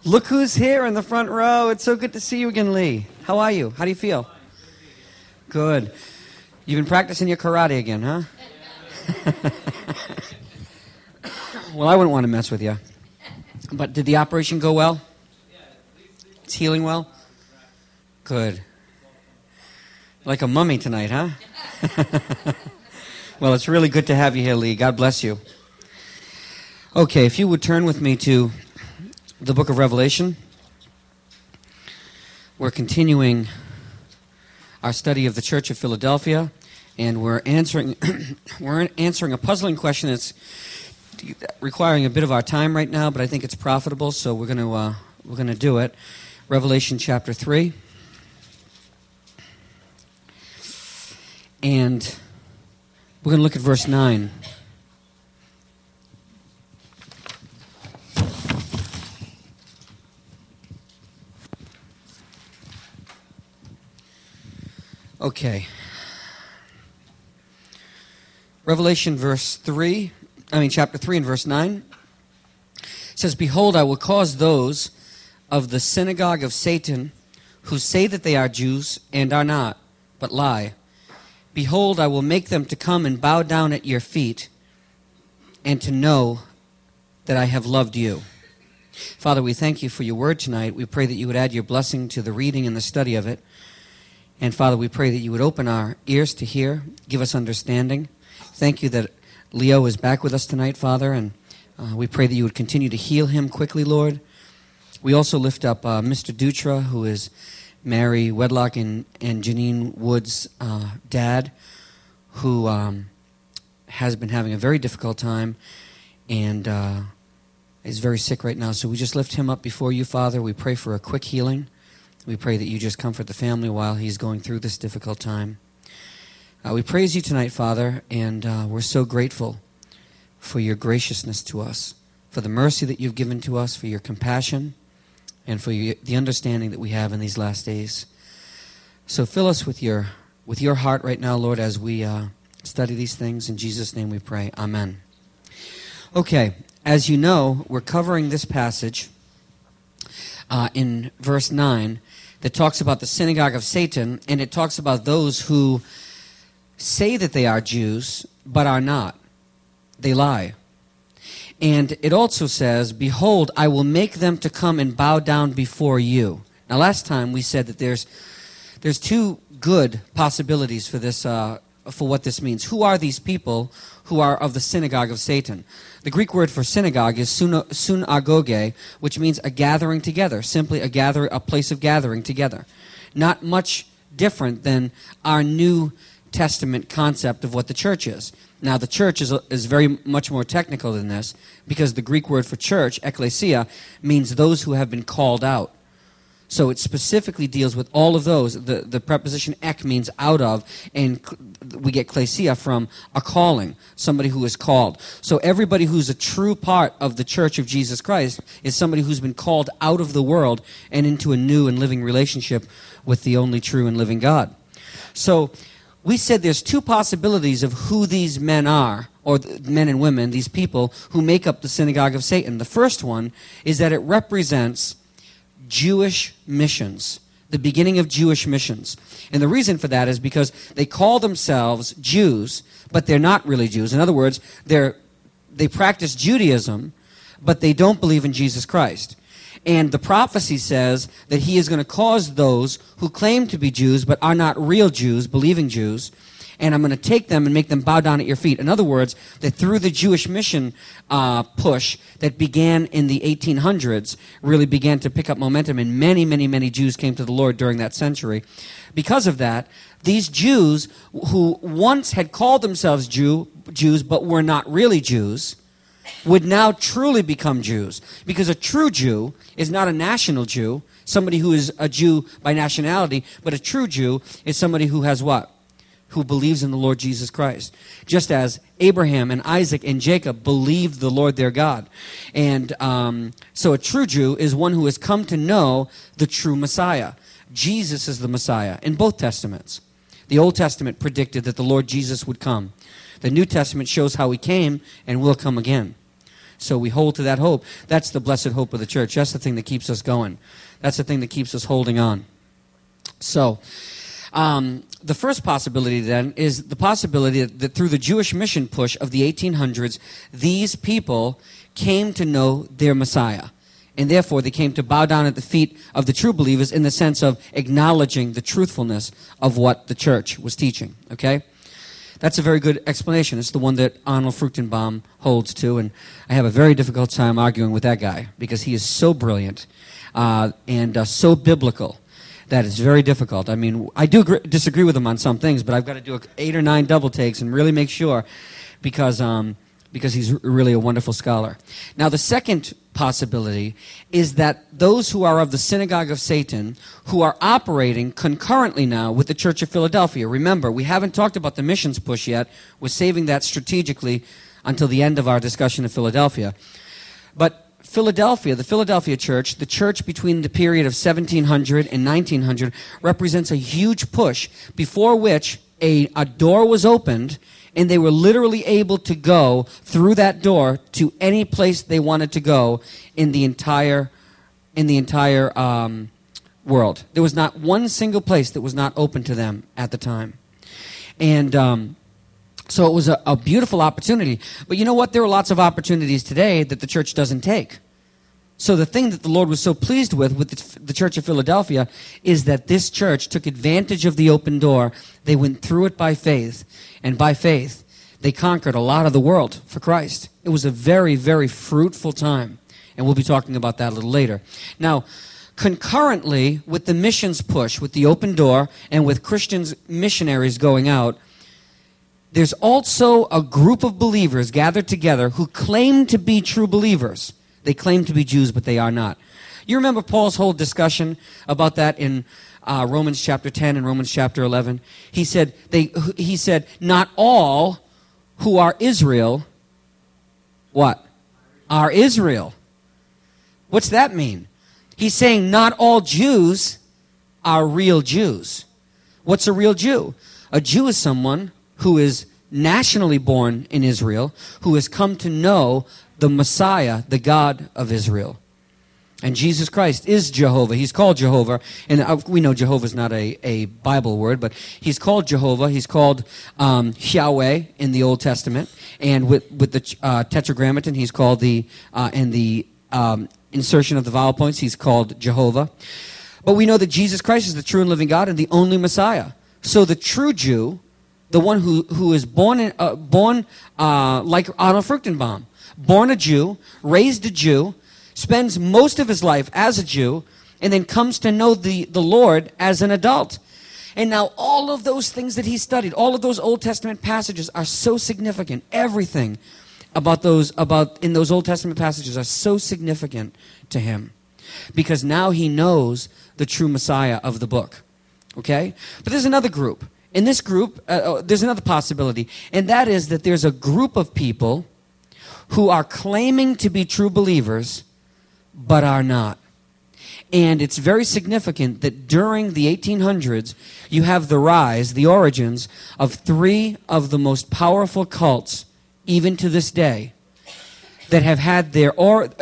Look who's here in the front row. It's so good to see you again, Lee. How are you? How do you feel? Good. You've been practicing your karate again, huh? Well, I wouldn't want to mess with you. But did the operation go well? It's healing well? Good. Like a mummy tonight, huh? Well, it's really good to have you here, Lee. God bless you. Okay, if you would turn with me to the book of Revelation. We're continuing our study of the Church of Philadelphia, and we're answering a puzzling question that's requiring a bit of our time right now, but I think it's profitable, so we're going to do it. Revelation chapter 3. And we're going to look at verse 9. Okay. Revelation chapter 3 and verse 9 says, "Behold, I will cause those of the synagogue of Satan who say that they are Jews and are not, but lie. Behold, I will make them to come and bow down at your feet and to know that I have loved you." Father, we thank you for your word tonight. We pray that you would add your blessing to the reading and the study of it. And Father, we pray that you would open our ears to hear, give us understanding. Thank you that Leo is back with us tonight, Father, and we pray that you would continue to heal him quickly, Lord. We also lift up Mr. Dutra, who is Mary Wedlock and Janine Wood's dad, who has been having a very difficult time and is very sick right now. So we just lift him up before you, Father. We pray for a quick healing. We pray that you just comfort the family while he's going through this difficult time. We praise you tonight, Father, and we're so grateful for your graciousness to us, for the mercy that you've given to us, for your compassion, and for the understanding that we have in these last days. So fill us with your heart right now, Lord, as we study these things. In Jesus' name we pray. Amen. Okay, as you know, we're covering this passage in verse 9 that talks about the synagogue of Satan, and it talks about those who say that they are Jews, but are not. They lie. And it also says, "Behold, I will make them to come and bow down before you." Now, last time we said that there's two good possibilities for this, for what this means. Who are these people who are of the synagogue of Satan? The Greek word for synagogue is synagoge, which means a gathering together, simply a place of gathering together. Not much different than our New Testament concept of what the church is. Now, the church is very much more technical than this, because the Greek word for church, ekklesia, means those who have been called out. So it specifically deals with all of those. The preposition ek means out of, and we get klesia from a calling, somebody who is called. So everybody who's a true part of the church of Jesus Christ is somebody who's been called out of the world and into a new and living relationship with the only true and living God. So we said there's two possibilities of who these men are, or men and women, these people who make up the synagogue of Satan. The first one is that it represents Jewish missions, the beginning of Jewish missions. And the reason for that is because they call themselves Jews, but they're not really Jews. In other words, they practice Judaism, but they don't believe in Jesus Christ. And the prophecy says that he is going to cause those who claim to be Jews but are not real Jews, believing Jews, and I'm going to take them and make them bow down at your feet. In other words, that through the Jewish mission push that began in the 1800s, really began to pick up momentum, and many, many, many Jews came to the Lord during that century. Because of that, these Jews who once had called themselves Jews but were not really Jews would now truly become Jews. Because a true Jew is not a national Jew, somebody who is a Jew by nationality, but a true Jew is somebody who has what? Who believes in the Lord Jesus Christ. Just as Abraham and Isaac and Jacob believed the Lord their God. And so a true Jew is one who has come to know the true Messiah. Jesus is the Messiah in both Testaments. The Old Testament predicted that the Lord Jesus would come. The New Testament shows how he came and will come again. So we hold to that hope. That's the blessed hope of the church. That's the thing that keeps us going. That's the thing that keeps us holding on. So, the first possibility then is the possibility that through the Jewish mission push of the 1800s, these people came to know their Messiah. And therefore, they came to bow down at the feet of the true believers in the sense of acknowledging the truthfulness of what the church was teaching. Okay? That's a very good explanation. It's the one that Arnold Fruchtenbaum holds to, and I have a very difficult time arguing with that guy because he is so brilliant and so biblical that it's very difficult. I mean, I do disagree with him on some things, but I've got to do 8 or 9 double takes and really make sure because he's really a wonderful scholar. Now, the second possibility is that those who are of the synagogue of Satan, who are operating concurrently now with the Church of Philadelphia. Remember, we haven't talked about the missions push yet. We're saving that strategically until the end of our discussion of Philadelphia. But Philadelphia, the Philadelphia church, the church between the period of 1700 and 1900, represents a huge push before which a door was opened, and they were literally able to go through that door to any place they wanted to go in the entire world. There was not one single place that was not open to them at the time. And so it was a beautiful opportunity. But you know what? There are lots of opportunities today that the church doesn't take. So the thing that the Lord was so pleased with the Church of Philadelphia is that this church took advantage of the open door. They went through it by faith. And by faith, they conquered a lot of the world for Christ. It was a very, very fruitful time. And we'll be talking about that a little later. Now, concurrently with the missions push, with the open door, and with Christians, missionaries going out, there's also a group of believers gathered together who claim to be true believers. They claim to be Jews, but they are not. You remember Paul's whole discussion about that in Romans chapter 10 and Romans chapter 11? He said, not all who are Israel, what? Are Israel. What's that mean? He's saying not all Jews are real Jews. What's a real Jew? A Jew is someone who is nationally born in Israel, who has come to know the Messiah, the God of Israel. And Jesus Christ is Jehovah. He's called Jehovah. And we know Jehovah is not a Bible word, but he's called Jehovah. He's called Yahweh in the Old Testament. And with the Tetragrammaton, he's called and the insertion of the vowel points, he's called Jehovah. But we know that Jesus Christ is the true and living God and the only Messiah. So the true Jew, the one who is born like Arnold Fruchtenbaum, born a Jew, raised a Jew, spends most of his life as a Jew, and then comes to know the Lord as an adult. And now all of those things that he studied, all of those Old Testament passages are so significant. Everything about in those Old Testament passages are so significant to him. Because now he knows the true Messiah of the book. Okay? But there's another group. In this group, there's another possibility. And that is that there's a group of people who are claiming to be true believers, but are not. And it's very significant that during the 1800s, you have the rise, the origins, of 3 of the most powerful cults, even to this day, that have had their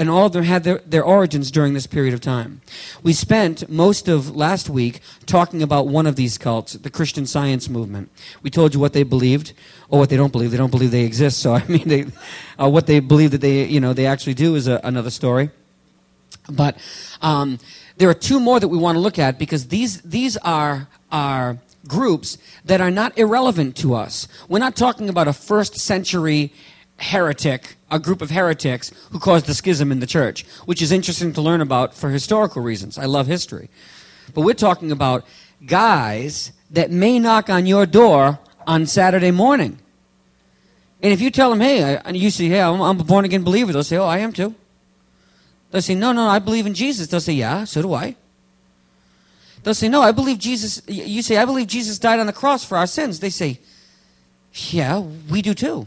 origins during this period of time. We spent most of last week talking about one of these cults, the Christian Science movement. We told you what they believed, or what they don't believe. They don't believe they exist. So I mean, what they believe that they actually do is another story. But there are 2 more that we want to look at because these are groups that are not irrelevant to us. We're not talking about a first century heretic, a group of heretics who caused the schism in the church, which is interesting to learn about for historical reasons. I love history. But we're talking about guys that may knock on your door on Saturday morning. And if you tell them, hey, you say, hey, I'm a born-again believer, they'll say, oh, I am too. They'll say, no, I believe in Jesus. They'll say, yeah, so do I. They'll say, no, I believe Jesus. You say, I believe Jesus died on the cross for our sins. They say, yeah, we do too.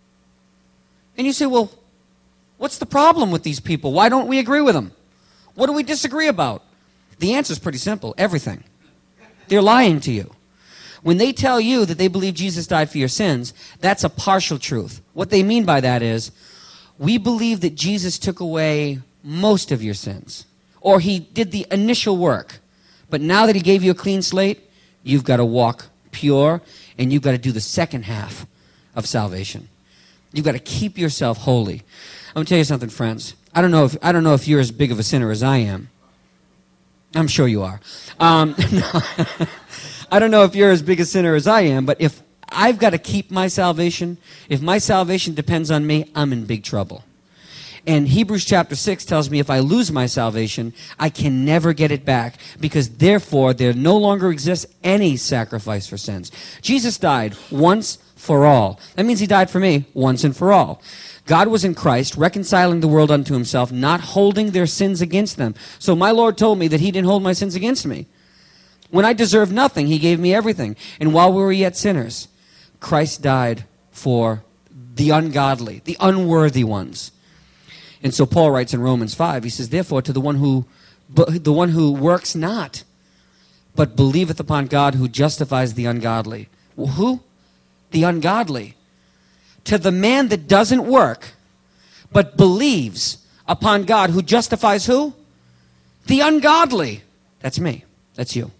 And you say, well, what's the problem with these people? Why don't we agree with them? What do we disagree about? The answer is pretty simple. Everything. They're lying to you. When they tell you that they believe Jesus died for your sins, that's a partial truth. What they mean by that is, we believe that Jesus took away most of your sins, or he did the initial work. But now that he gave you a clean slate, you've got to walk pure, and you've got to do the second half of salvation. You've got to keep yourself holy. I'm going to tell you something, friends. I don't know if you're as big of a sinner as I am. I'm sure you are. No. I don't know if you're as big a sinner as I am, but if I've got to keep my salvation, if my salvation depends on me, I'm in big trouble. And Hebrews chapter 6 tells me if I lose my salvation, I can never get it back, because therefore there no longer exists any sacrifice for sins. Jesus died once for all. That means he died for me once and for all. God was in Christ, reconciling the world unto himself, not holding their sins against them. So my Lord told me that he didn't hold my sins against me. When I deserved nothing, he gave me everything. And while we were yet sinners, Christ died for the ungodly, the unworthy ones. And so Paul writes in Romans 5, he says, therefore, to the one who works not, but believeth upon God who justifies the ungodly. Well, who? The ungodly. To the man that doesn't work, but believes upon God who justifies who? The ungodly. That's me. That's you.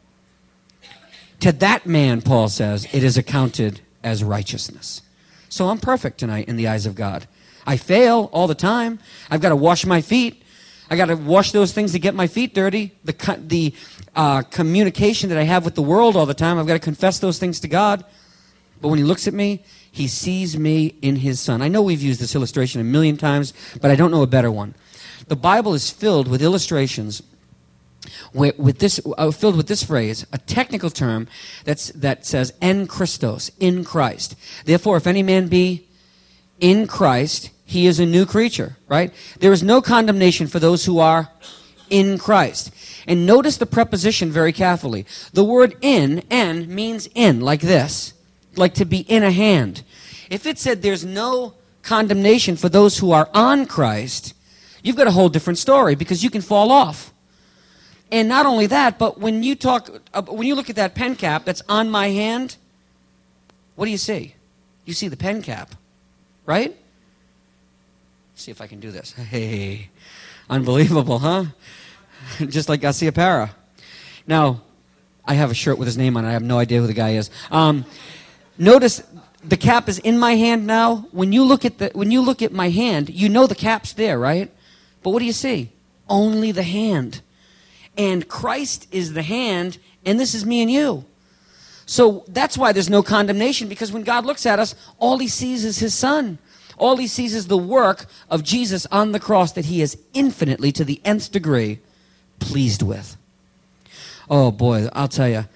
To that man, Paul says, it is accounted as righteousness. So I'm perfect tonight in the eyes of God. I fail all the time. I've got to wash my feet. I got to wash those things that get my feet dirty. The communication that I have with the world all the time, I've got to confess those things to God. But when he looks at me, he sees me in his Son. I know we've used this illustration a million times, but I don't know a better one. The Bible is filled with illustrations filled with this phrase, a technical term that says en Christos, in Christ. Therefore, if any man be in Christ, he is a new creature, right? There is no condemnation for those who are in Christ. And notice the preposition very carefully. The word en, means in, like this, like to be in a hand. If it said there's no condemnation for those who are on Christ, you've got a whole different story, because you can fall off. And not only that, but when you look at that pen cap that's on my hand, what do you see? You see the pen cap, right? Let's see if I can do this. Hey, unbelievable, huh? Just like Garcia Parra. Now, I have a shirt with his name on it. I have no idea who the guy is. Notice the cap is in my hand now. When you look at my hand, you know the cap's there, right? But what do you see? Only the hand. And Christ is the hand, and this is me and you. So that's why there's no condemnation, because when God looks at us, all he sees is his Son. All he sees is the work of Jesus on the cross that he is infinitely, to the nth degree, pleased with. Oh boy, I'll tell you.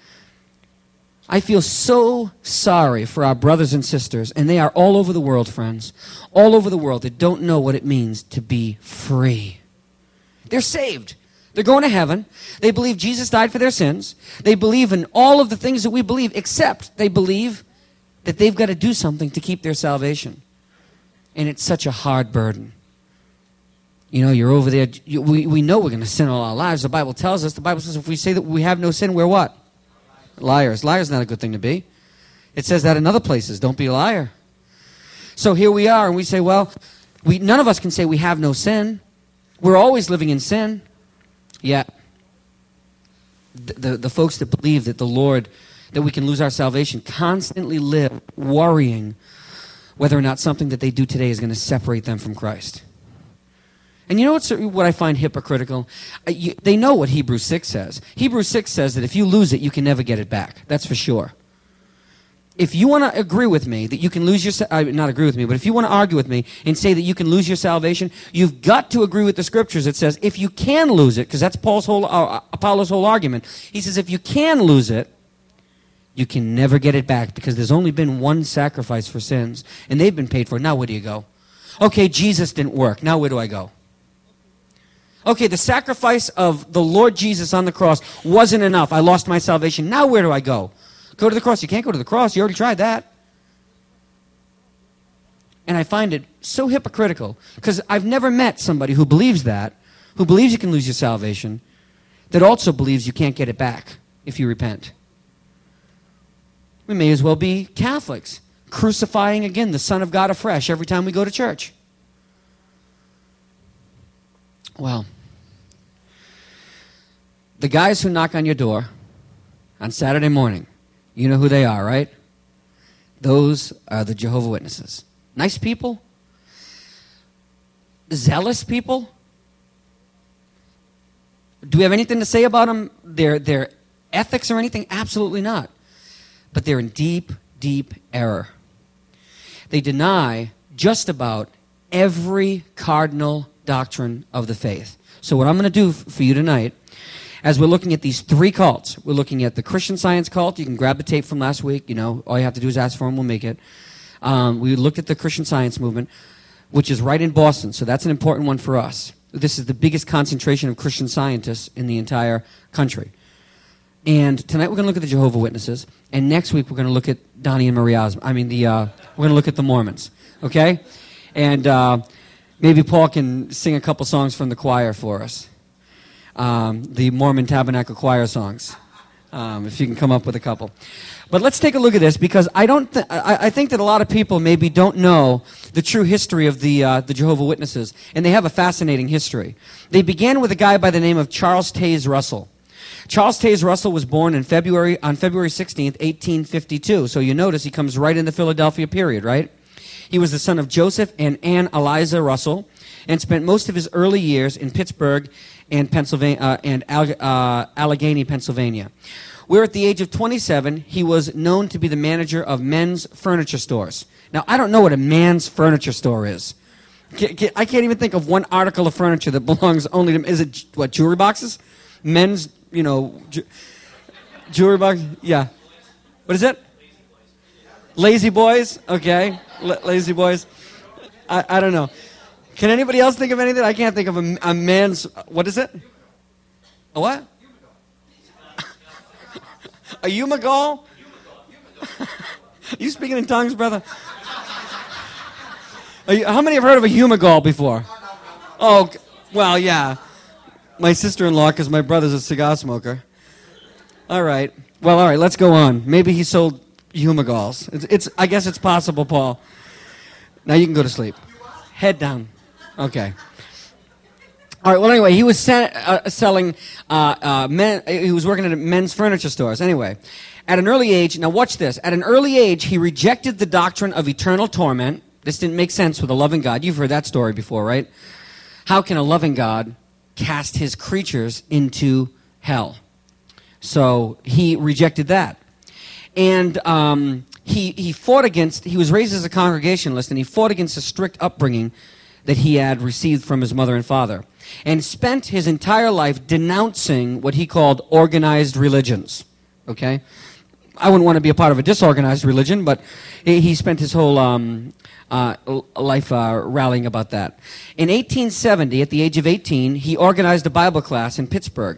I feel so sorry for our brothers and sisters, and they are all over the world, friends, all over the world, that don't know what it means to be free. They're saved. They're going to heaven. They believe Jesus died for their sins. They believe in all of the things that we believe, except they believe that they've got to do something to keep their salvation. And it's such a hard burden. You know, you're over there. We know we're going to sin all our lives. The Bible tells us. The Bible says if we say that we have no sin, we're what? Liars. Liars not a good thing to be. It says that in other places. Don't be a liar. So here we are, and we say, well, none of us can say we have no sin. We're always living in sin. Yet, the folks that believe that that we can lose our salvation, constantly live worrying whether or not something that they do today is going to separate them from Christ. And you know what I find hypocritical? They know what Hebrews 6 says. Hebrews 6 says that if you lose it, you can never get it back. That's for sure. If you want to agree with me that you can lose your not agree with me, but if you want to argue with me and say that you can lose your salvation, you've got to agree with the scriptures. It says if you can lose it, because that's Apollo's whole argument. He says if you can lose it, you can never get it back, because there's only been one sacrifice for sins, and they've been paid for. Now where do you go? Okay, Jesus didn't work. Now where do I go? Okay, the sacrifice of the Lord Jesus on the cross wasn't enough. I lost my salvation. Now where do I go? Go to the cross. You can't go to the cross. You already tried that. And I find it so hypocritical, because I've never met somebody who believes that, who believes you can lose your salvation, that also believes you can't get it back if you repent. We may as well be Catholics, crucifying again the Son of God afresh every time we go to church. Well, the guys who knock on your door on Saturday morning, you know who they are, right? Those are the Jehovah's Witnesses. Nice people? Zealous people? Do we have anything to say about them? Their ethics or anything? Absolutely not. But they're in deep, deep error. They deny just about every cardinal doctrine of the faith. So what I'm going to do for you tonight, as we're looking at these three cults, we're looking at the Christian Science cult. You can grab the tape from last week. You know, all you have to do is ask for them. We'll make it. We looked at the Christian Science movement, which is right in Boston. So that's an important one for us. This is the biggest concentration of Christian scientists in the entire country. And tonight we're going to look at the Jehovah's Witnesses, and next week we're going to look at Donnie and Marie Osmond. We're going to look at the Mormons, okay? And maybe Paul can sing a couple songs from the choir for us, the Mormon Tabernacle Choir songs, if you can come up with a couple. But let's take a look at this, because I think that a lot of people maybe don't know the true history of the Jehovah's Witnesses, and they have a fascinating history. They began with a guy by the name of Charles Taze Russell. Charles Taze Russell was born on February 16th, 1852. So you notice he comes right in the Philadelphia period, right? He was the son of Joseph and Ann Eliza Russell, and spent most of his early years in Pittsburgh and Pennsylvania and Allegheny, Pennsylvania, where at the age of 27 he was known to be the manager of men's furniture stores. Now, I don't know what a man's furniture store is. I can't even think of one article of furniture that belongs only to... Is it, what, jewelry boxes? Men's, jewelry box? Yeah. What is it? Lazy Boys? Okay. Lazy Boys. I don't know. Can anybody else think of anything? I can't think of a man's... What is it? A what? A Umagol? You speaking in tongues, brother? How many have heard of a Umagol before? Oh, well, yeah. My sister-in-law, because my brother's a cigar smoker. All right. Well, all right, let's go on. Maybe he sold Humagols. I guess it's possible, Paul. Now you can go to sleep. Head down. Okay. All right, well, anyway, he was selling he was working at men's furniture stores. Anyway, at an early age, now watch this. At an early age, he rejected the doctrine of eternal torment. This didn't make sense with a loving God. You've heard that story before, right? How can a loving God cast his creatures into hell? So he rejected that. And he fought against, he was raised as a Congregationalist, and he fought against a strict upbringing that he had received from his mother and father, and spent his entire life denouncing what he called organized religions. Okay? I wouldn't want to be a part of a disorganized religion, but he spent his whole life rallying about that. In 1870, at the age of 18, he organized a Bible class in Pittsburgh.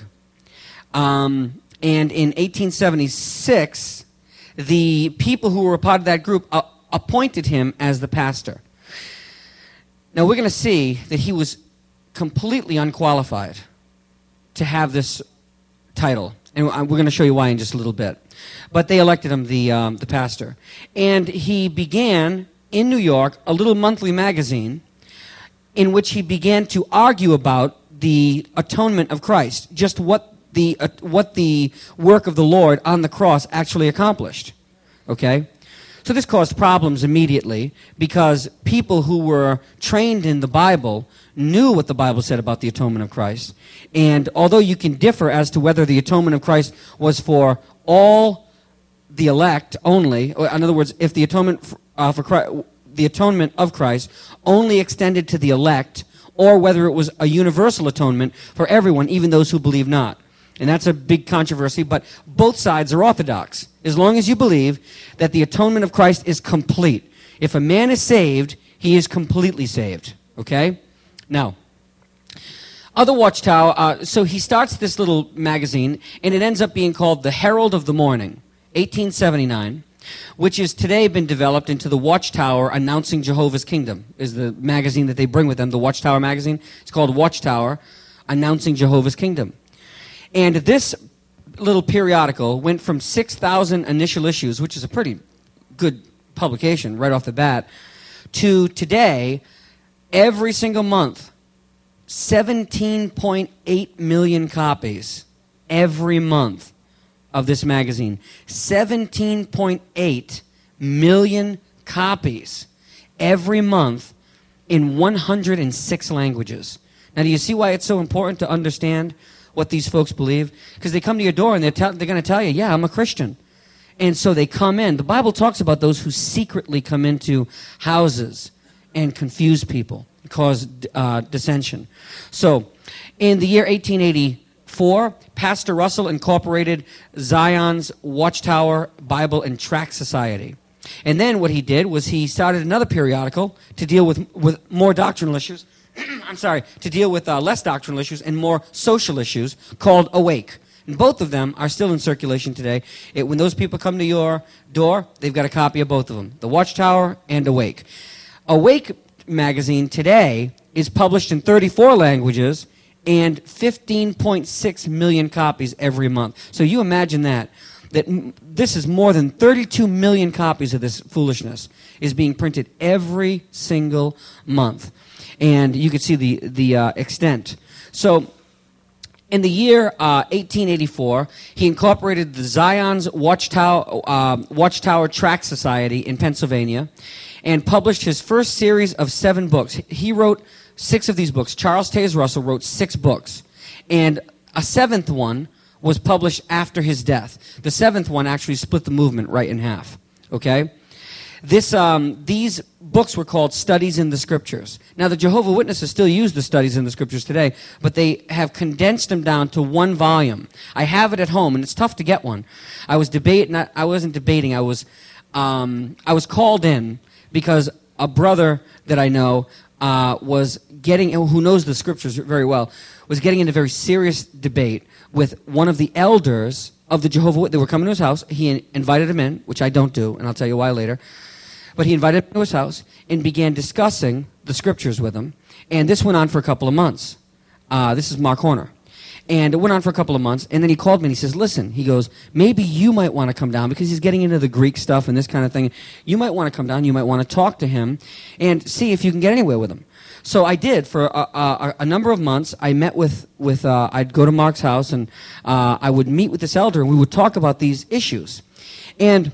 And in 1876, the people who were a part of that group appointed him as the pastor. Now, we're going to see that he was completely unqualified to have this title. And we're going to show you why in just a little bit. But they elected him the pastor. And he began, in New York, a little monthly magazine in which he began to argue about the atonement of Christ, just what the work of the Lord on the cross actually accomplished. Okay? So this caused problems immediately, because people who were trained in the Bible knew what the Bible said about the atonement of Christ. And although you can differ as to whether the atonement of Christ was for all the elect only, or in other words, if the atonement the atonement of Christ only extended to the elect, or whether it was a universal atonement for everyone, even those who believe not. And that's a big controversy, but both sides are orthodox, as long as you believe that the atonement of Christ is complete. If a man is saved, he is completely saved. Okay? Now, other Watchtower, so he starts this little magazine, and it ends up being called the Herald of the Morning, 1879, which has today been developed into the Watchtower Announcing Jehovah's Kingdom, is the magazine that they bring with them, the Watchtower magazine. It's called Watchtower Announcing Jehovah's Kingdom. And this little periodical went from 6,000 initial issues, which is a pretty good publication right off the bat, to today, every single month, 17.8 million copies every month of this magazine. 17.8 million copies every month in 106 languages. Now, do you see why it's so important to understand what these folks believe? Because they come to your door and they're going to tell you, yeah, I'm a Christian. And so they come in. The Bible talks about those who secretly come into houses and confuse people, cause dissension. So, in the year 1884, Pastor Russell incorporated Zion's Watchtower Bible and Tract Society. And then what he did was he started another periodical to deal with more doctrinal issues. To deal with less doctrinal issues and more social issues, called Awake. And both of them are still in circulation today. When those people come to your door, they've got a copy of both of them, the Watchtower and Awake. Awake magazine today is published in 34 languages and 15.6 million copies every month. So you imagine that this is more than 32 million copies of this foolishness is being printed every single month. And you can see the extent. So, in the year 1884, he incorporated the Zion's Watchtower Tract Society in Pennsylvania and published his first series of 7 books. He wrote 6 of these books. Charles Taze Russell wrote 6 books. And a 7th one was published after his death. The 7th one actually split the movement right in half. Okay? These books were called Studies in the Scriptures. Now, the Jehovah's Witnesses still use the Studies in the Scriptures today, but they have condensed them down to 1 volume. I have it at home, and it's tough to get one. I wasn't debating. I was called in because a brother that I know who knows the Scriptures very well, was getting into very serious debate with one of the elders of the Jehovah's Witnesses. They were coming to his house. He invited him in, which I don't do, and I'll tell you why later. But he invited him to his house and began discussing the Scriptures with him. And this went on for a couple of months. This is Mark Horner. And it went on for a couple of months. And then he called me and he says, listen, he goes, maybe you might want to come down, because he's getting into the Greek stuff and this kind of thing. You might want to come down. You might want to talk to him and see if you can get anywhere with him. So I did for a number of months. I met I'd go to Mark's house and I would meet with this elder and we would talk about these issues. And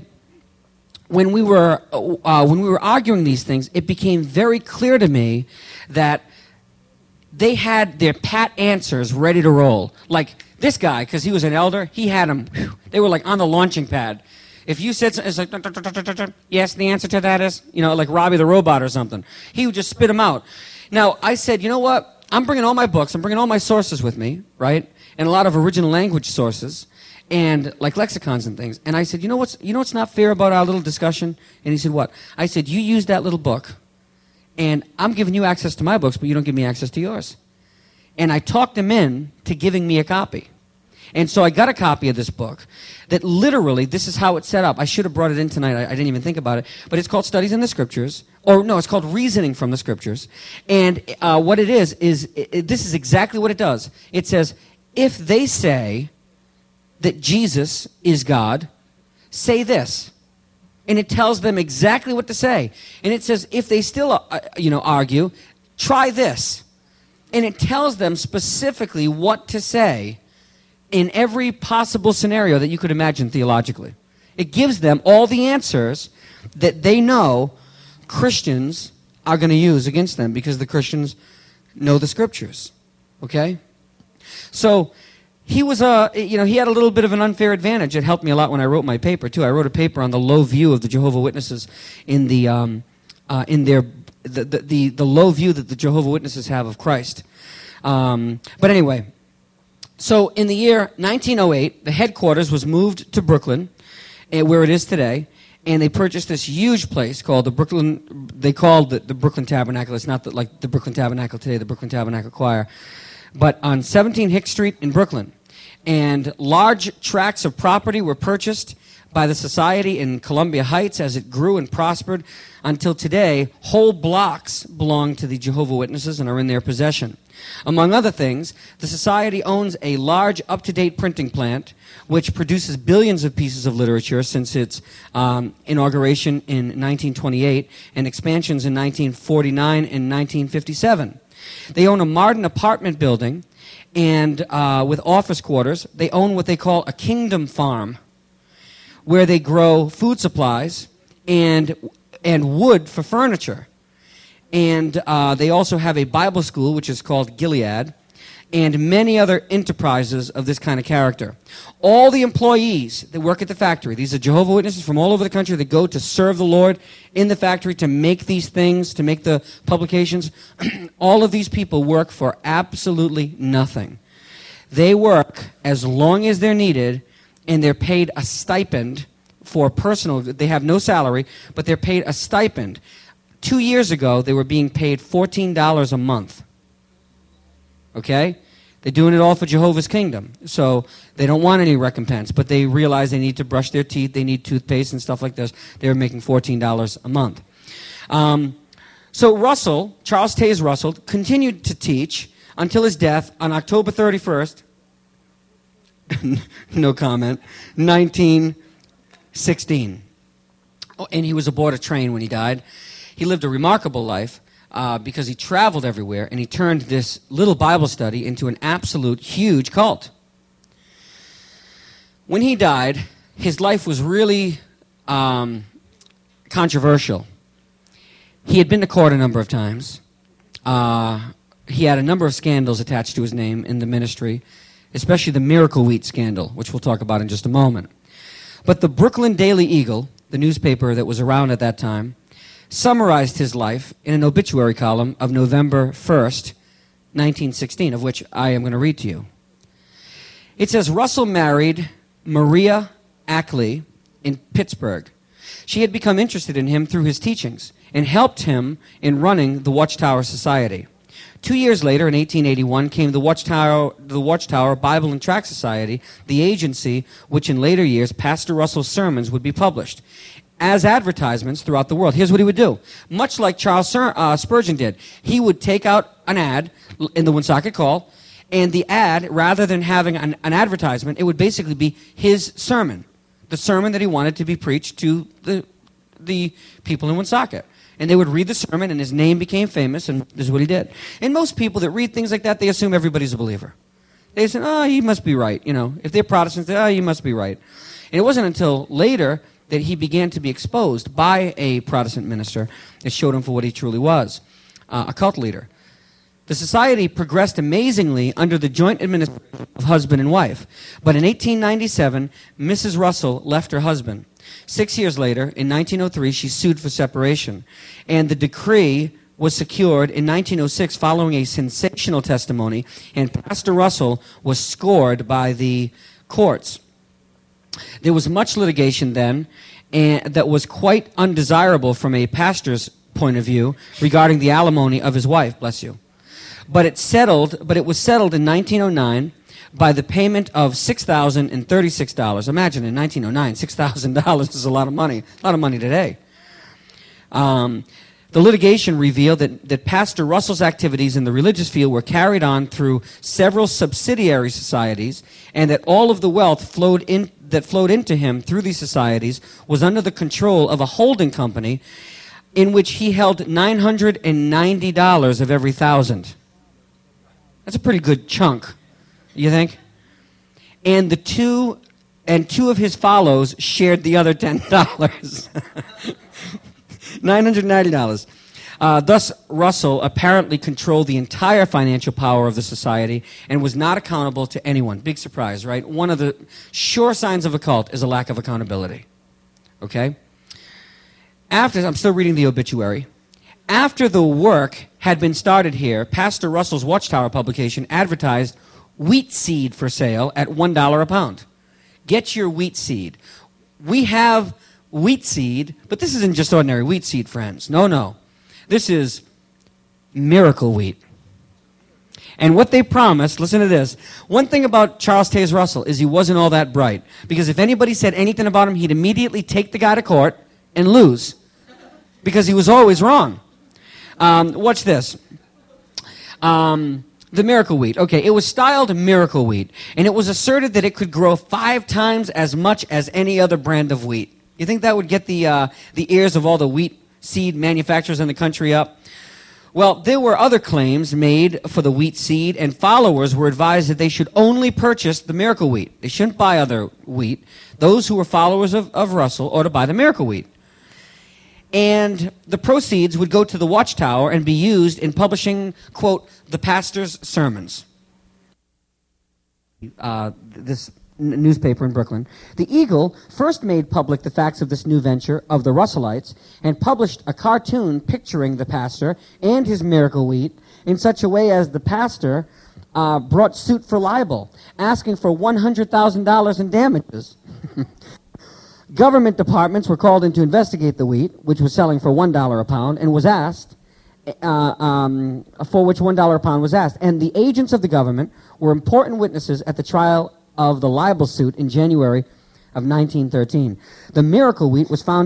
when we were arguing these things, it became very clear to me that they had their pat answers ready to roll. Like this guy, because he was an elder, he had them. They were like on the launching pad. If you said something, it's like, yes, the answer to that is, like Robbie the Robot or something. He would just spit them out. Now, I said, you know what? I'm bringing all my books. I'm bringing all my sources with me, right? And a lot of original language sources, and like lexicons and things. And I said, you know what's not fair about our little discussion? And he said, what? I said, you use that little book, and I'm giving you access to my books, but you don't give me access to yours. And I talked him in to giving me a copy. And so I got a copy of this book that literally, this is how it's set up. I should have brought it in tonight. I didn't even think about it. But it's called Studies in the Scriptures. Or no, it's called Reasoning from the Scriptures. And what it is this is exactly what it does. It says, if they say that Jesus is God, say this. And it tells them exactly what to say. And it says, if they still argue, try this. And it tells them specifically what to say in every possible scenario that you could imagine theologically. It gives them all the answers that they know Christians are going to use against them, because the Christians know the Scriptures. Okay? So he was he had a little bit of an unfair advantage. It helped me a lot when I wrote my paper too. I wrote a paper on the low view of the Jehovah's Witnesses in the low view that the Jehovah's Witnesses have of Christ. But anyway, so in the year 1908, the headquarters was moved to Brooklyn, where it is today, and they purchased this huge place called the Brooklyn. They called it the Brooklyn Tabernacle. It's not like the Brooklyn Tabernacle today, the Brooklyn Tabernacle Choir, but on 17 Hicks Street in Brooklyn. And large tracts of property were purchased by the society in Columbia Heights as it grew and prospered. Until today, whole blocks belong to the Jehovah's Witnesses and are in their possession. Among other things, the society owns a large, up-to-date printing plant which produces billions of pieces of literature since its inauguration in 1928 and expansions in 1949 and 1957. They own a modern apartment building and with office quarters. They own what they call a kingdom farm, where they grow food supplies and wood for furniture. And they also have a Bible school, which is called Gilead, and many other enterprises of this kind of character. All the employees that work at the factory, these are Jehovah's Witnesses from all over the country that go to serve the Lord in the factory to make these things, to make the publications. All of these people work for absolutely nothing. They work as long as they're needed, and they're paid a stipend for personal. They have no salary, but they're paid a stipend. 2 years ago, they were being paid $14 a month. Okay? They're doing it all for Jehovah's Kingdom. So they don't want any recompense, but they realize they need to brush their teeth, they need toothpaste and stuff like this. They're making $14 a month. So Russell, Charles Taze Russell, continued to teach until his death on October 31st, no comment, 1916. Oh, and he was aboard a train when he died. He lived a remarkable life. Because he traveled everywhere, and he turned this little Bible study into an absolute huge cult. When he died, his life was really controversial. He had been to court a number of times. He had a number of scandals attached to his name in the ministry, especially the Miracle Wheat scandal, which we'll talk about in just a moment. But the Brooklyn Daily Eagle, the newspaper that was around at that time, summarized his life in an obituary column of November 1st, 1916, of which I am going to read to you. It says, Russell married Maria Ackley in Pittsburgh. She had become interested in him through his teachings and helped him in running the Watchtower Society. 2 years later, in 1881, came the Watchtower Bible and Tract Society, the agency which in later years Pastor Russell's sermons would be published as advertisements throughout the world. Here's what he would do. Much like Charles Spurgeon did. He would take out an ad in the Woonsocket Call, and the ad, rather than having an advertisement, it would basically be his sermon, the sermon that he wanted to be preached to the people in Woonsocket. And they would read the sermon, and his name became famous, and this is what he did. And most people that read things like that, they assume everybody's a believer. They say, oh, he must be right. You know, if they're Protestants, they say, oh, he must be right. And it wasn't until later that he began to be exposed by a Protestant minister that showed him for what he truly was, a cult leader. The society progressed amazingly under the joint administration of husband and wife. But in 1897, Mrs. Russell left her husband. 6 years later, in 1903, she sued for separation. And the decree was secured in 1906 following a sensational testimony, and Pastor Russell was scored by the courts. There was much litigation then, and that was quite undesirable from a pastor's point of view regarding the alimony of his wife, bless you. But it was settled in 1909 by the payment of $6,036. Imagine in 1909, $6,000 is a lot of money today. The litigation revealed that Pastor Russell's activities in the religious field were carried on through several subsidiary societies, and that all of the wealth that flowed into him through these societies was under the control of a holding company in which he held $990 of every $1,000. That's a pretty good chunk, you think? And two of his follows shared the other $10. $990. Thus, Russell apparently controlled the entire financial power of the society and was not accountable to anyone. Big surprise, right? One of the sure signs of a cult is a lack of accountability. Okay? I'm still reading the obituary. After the work had been started here, Pastor Russell's Watchtower publication advertised wheat seed for sale at $1 a pound. Get your wheat seed. We have wheat seed, but this isn't just ordinary wheat seed, friends. No. This is miracle wheat. And what they promised, listen to this. One thing about Charles Taze Russell is he wasn't all that bright. Because if anybody said anything about him, he'd immediately take the guy to court and lose. Because he was always wrong. Watch this. The miracle wheat. Okay, it was styled miracle wheat. And it was asserted that it could grow 5 times as much as any other brand of wheat. You think that would get the ears of all the wheat seed manufacturers in the country up? Well, there were other claims made for the wheat seed, and followers were advised that they should only purchase the miracle wheat. They shouldn't buy other wheat. Those who were followers of Russell ought to buy the miracle wheat. And the proceeds would go to the Watchtower and be used in publishing, quote, the pastor's sermons. This newspaper in Brooklyn. The Eagle first made public the facts of this new venture of the Russellites and published a cartoon picturing the pastor and his miracle wheat in such a way as the pastor brought suit for libel, asking for $100,000 in damages. Government departments were called in to investigate the wheat, which was selling for $1 a pound, and was asked, for which $1 a pound was asked. And the agents of the government were important witnesses at the trial of the libel suit in January of 1913. The miracle wheat was found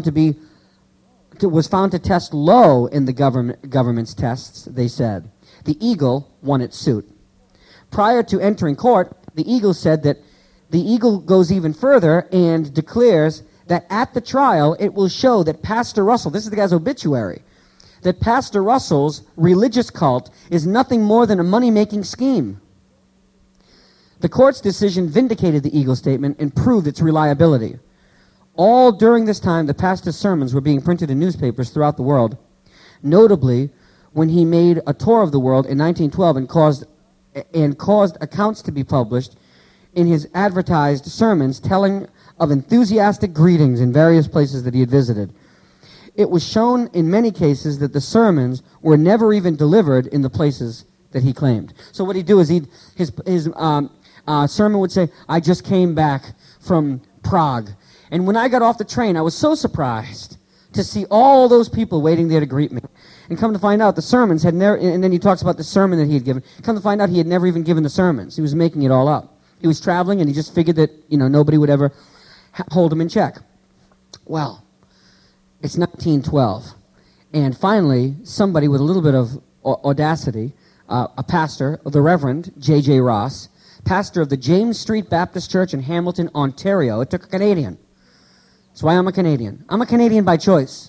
to test low in the government's tests, they said. The Eagle won its suit. Prior to entering court, the Eagle said that the Eagle goes even further and declares that at the trial it will show that Pastor Russell, this is the guy's obituary, that Pastor Russell's religious cult is nothing more than a money-making scheme. The court's decision vindicated the Eagle statement and proved its reliability. All during this time, the pastor's sermons were being printed in newspapers throughout the world. Notably, when he made a tour of the world in 1912 and caused accounts to be published in his advertised sermons telling of enthusiastic greetings in various places that he had visited. It was shown in many cases that the sermons were never even delivered in the places that he claimed. So what he'd do is his sermon would say, I just came back from Prague. And when I got off the train, I was so surprised to see all those people waiting there to greet me. And come to find out, the sermons had never, and then he talks about the sermon that he had given. Come to find out, he had never even given the sermons. He was making it all up. He was traveling, and he just figured that, nobody would ever hold him in check. Well, it's 1912. And finally, somebody with a little bit of audacity, a pastor, the Reverend J.J. Ross, pastor of the James Street Baptist Church in Hamilton, Ontario. It took a Canadian. That's why I'm a Canadian. I'm a Canadian by choice.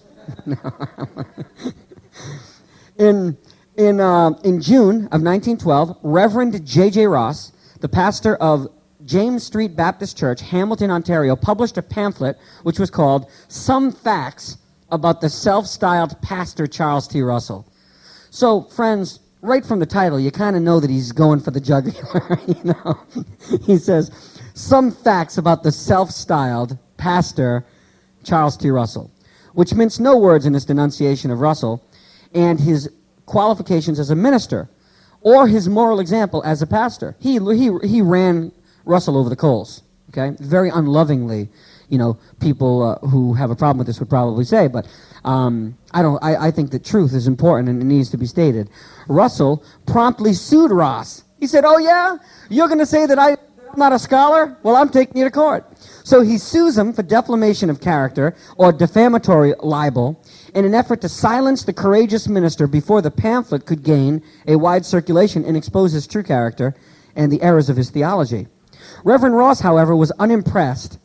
In June of 1912, Reverend J.J. Ross, the pastor of James Street Baptist Church, Hamilton, Ontario, published a pamphlet which was called Some Facts About the Self-Styled Pastor Charles T. Russell. So, friends, right from the title, you kind of know that he's going for the jugular, He says, Some Facts About the Self-Styled Pastor Charles T. Russell, which mints no words in his denunciation of Russell and his qualifications as a minister or his moral example as a pastor. He ran Russell over the coals, okay? Very unlovingly, people who have a problem with this would probably say, but I think that truth is important and it needs to be stated. Russell promptly sued Ross. He said, oh yeah? You're going to say that I'm not a scholar? Well, I'm taking you to court. So he sues him for defamation of character or defamatory libel in an effort to silence the courageous minister before the pamphlet could gain a wide circulation and expose his true character and the errors of his theology. Reverend Ross, however, was unimpressed.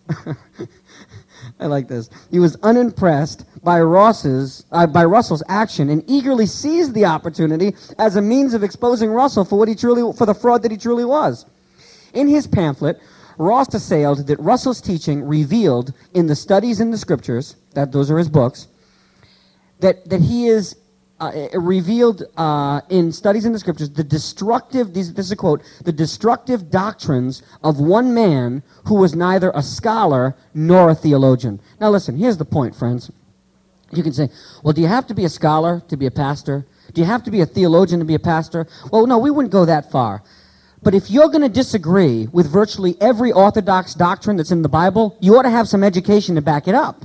I like this. He was unimpressed by Russell's action and eagerly seized the opportunity as a means of exposing Russell for the fraud that he truly was. In his pamphlet, Ross assailed that Russell's teaching revealed in the studies in the scriptures, that those are his books, that he is revealed in studies in the scriptures this is a quote, the destructive doctrines of one man who was neither a scholar nor a theologian. Now listen, here's the point, friends. You can say, well, do you have to be a scholar to be a pastor? Do you have to be a theologian to be a pastor? Well, no, we wouldn't go that far. But if you're going to disagree with virtually every orthodox doctrine that's in the Bible, you ought to have some education to back it up.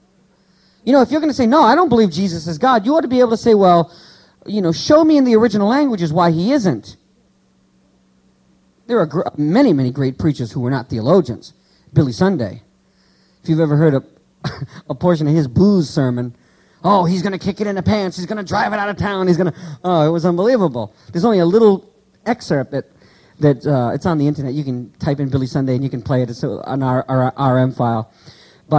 If you're going to say, no, I don't believe Jesus is God, you ought to be able to say, well, show me in the original languages why he isn't. There are many, many great preachers who were not theologians. Billy Sunday. If you've ever heard a portion of his booze sermon, oh, he's going to kick it in the pants, he's going to drive it out of town, it was unbelievable. There's only a little excerpt that it's on the internet. You can type in Billy Sunday and you can play it. It's on our RM file. But,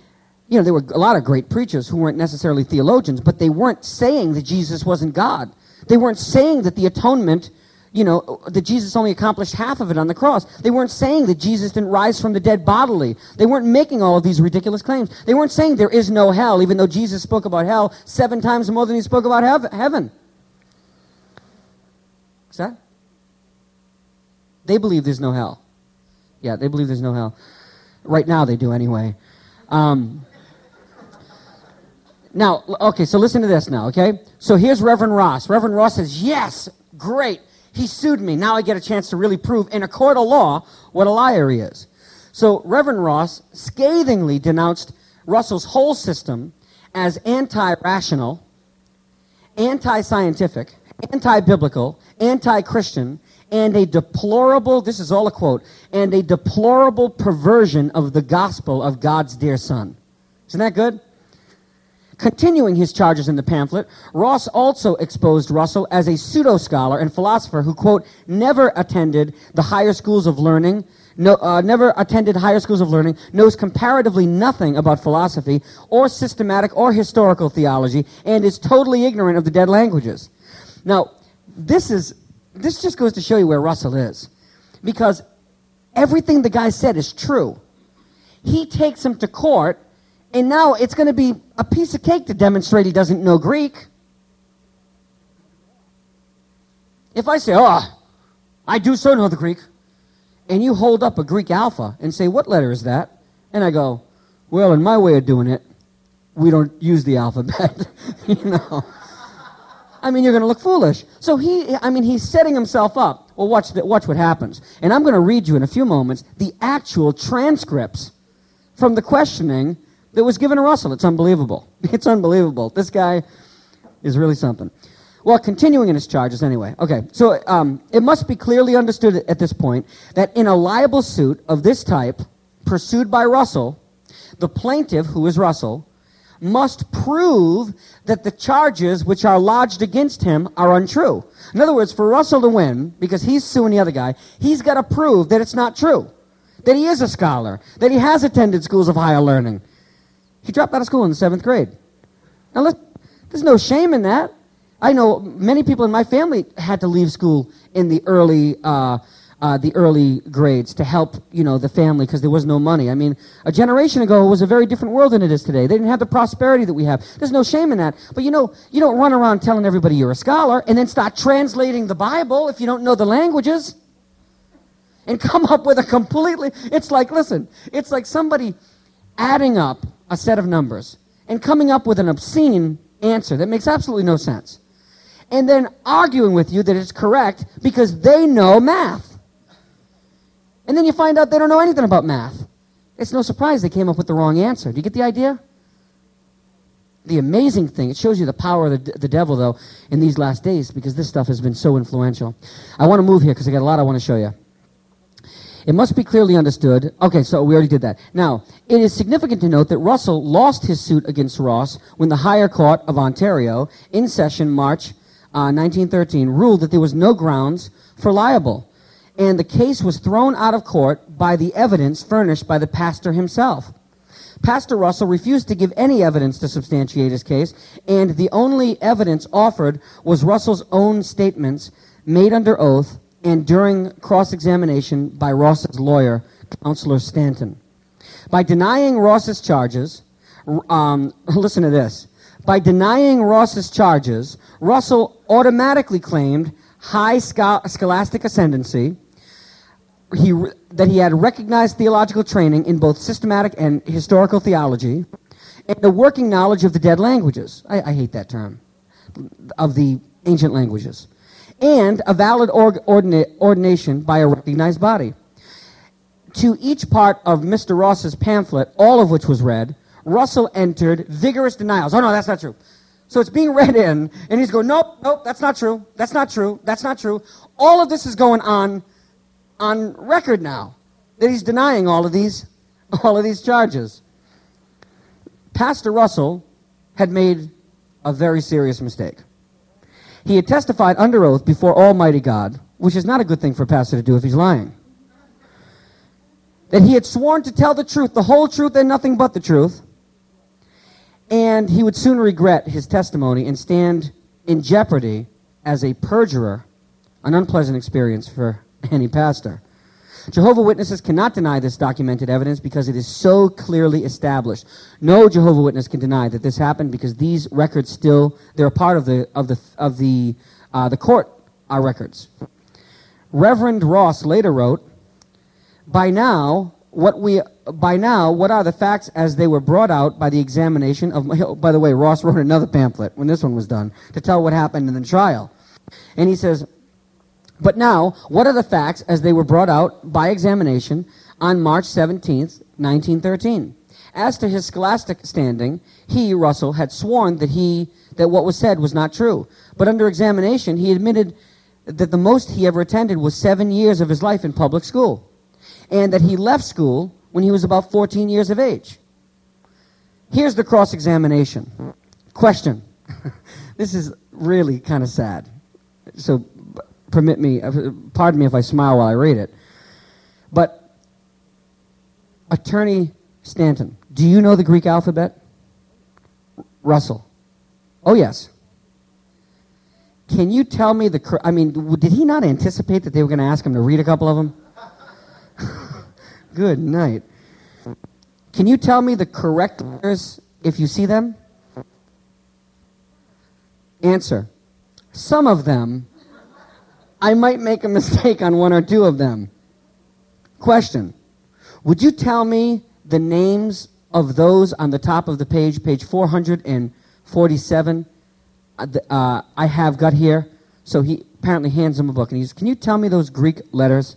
there were a lot of great preachers who weren't necessarily theologians, but they weren't saying that Jesus wasn't God. They weren't saying that the atonement, that Jesus only accomplished half of it on the cross. They weren't saying that Jesus didn't rise from the dead bodily. They weren't making all of these ridiculous claims. They weren't saying there is no hell, even though Jesus spoke about hell 7 times more than he spoke about heaven. What's that? They believe there's no hell. Yeah, they believe there's no hell. Right now they do anyway. Now, okay, so listen to this now, okay? So here's Reverend Ross. Reverend Ross says, yes, great. He sued me. Now I get a chance to really prove in a court of law what a liar he is. So Reverend Ross scathingly denounced Russell's whole system as anti-rational, anti-scientific, anti-biblical, anti-Christian, and a deplorable, this is all a quote, and a deplorable perversion of the gospel of God's dear Son. Isn't that good? Continuing his charges in the pamphlet, Ross also exposed Russell as a pseudo-scholar and philosopher who, quote, never attended higher schools of learning, knows comparatively nothing about philosophy or systematic or historical theology, and is totally ignorant of the dead languages. Now, this just goes to show you where Russell is. Because everything the guy said is true. He takes him to court, and now it's going to be a piece of cake to demonstrate he doesn't know Greek. If I say, I do so know the Greek, and you hold up a Greek alpha and say, what letter is that? And I go, well, in my way of doing it, we don't use the alphabet. I mean, you're going to look foolish. So he's setting himself up. Well, watch what happens. And I'm going to read you in a few moments the actual transcripts from the questioning that was given to Russell. It's unbelievable. It's unbelievable. This guy is really something. Well, continuing in his charges anyway. Okay, so it must be clearly understood at this point that in a liable suit of this type, pursued by Russell, the plaintiff, who is Russell, must prove that the charges which are lodged against him are untrue. In other words, for Russell to win, because he's suing the other guy, he's got to prove that it's not true, that he is a scholar, that he has attended schools of higher learning. He dropped out of school in the 7th grade. Now, there's no shame in that. I know many people in my family had to leave school in the early grades to help, the family because there was no money. I mean, a generation ago it was a very different world than it is today. They didn't have the prosperity that we have. There's no shame in that. But you don't run around telling everybody you're a scholar and then start translating the Bible if you don't know the languages and come up with a completely, it's like somebody adding up a set of numbers and coming up with an obscene answer that makes absolutely no sense. And then arguing with you that it's correct because they know math. And then you find out they don't know anything about math. It's no surprise they came up with the wrong answer. Do you get the idea? The amazing thing, it shows you the power of the devil, though, in these last days because this stuff has been so influential. I want to move here because I got a lot I want to show you. It must be clearly understood. Okay, so we already did that. Now, it is significant to note that Russell lost his suit against Ross when the Higher Court of Ontario, in session March 1913, ruled that there was no grounds for libel, and the case was thrown out of court by the evidence furnished by the pastor himself. Pastor Russell refused to give any evidence to substantiate his case, and the only evidence offered was Russell's own statements made under oath and during cross-examination by Ross's lawyer, Counselor Stanton. By denying Ross's charges, listen to this. By denying Ross's charges, Russell automatically claimed high scholastic ascendancy, that he had recognized theological training in both systematic and historical theology, and a working knowledge of the dead languages. I hate that term. Of the ancient languages. And a valid ordination by a recognized body. To each part of Mr. Ross's pamphlet, all of which was read, Russell entered vigorous denials. Oh, no, that's not true. So it's being read in, and he's going, nope, that's not true, that's not true, that's not true. All of this is going on record now, that he's denying all of these charges. Pastor Russell had made a very serious mistake. He had testified under oath before Almighty God, which is not a good thing for a pastor to do if he's lying, that he had sworn to tell the truth, the whole truth, and nothing but the truth, and he would soon regret his testimony and stand in jeopardy as a perjurer, an unpleasant experience for any pastor. Jehovah's Witnesses cannot deny this documented evidence because it is so clearly established. No Jehovah's Witness can deny that this happened because these records they're a part of the court records. Reverend Ross later wrote, By now, what are the facts as they were brought out by the examination of... By the way, Ross wrote another pamphlet when this one was done to tell what happened in the trial. And he says, But now, what are the facts as they were brought out by examination on March 17th, 1913? As to his scholastic standing, he, Russell, had sworn that what was said was not true. But under examination, he admitted that the most he ever attended was 7 years of his life in public school, and that he left school when he was about 14 years of age. Here's the cross-examination. Question. This is really kind of sad. So pardon me if I smile while I read it. But Attorney Stanton, do you know the Greek alphabet? Russell. Oh, yes. Can you tell me did he not anticipate that they were going to ask him to read a couple of them? Good night. Can you tell me the correct letters if you see them? Answer. Some of them. I might make a mistake on one or two of them. Question. Would you tell me the names of those on the top of the page 447, I have got here? So he apparently hands him a book, and can you tell me those Greek letters?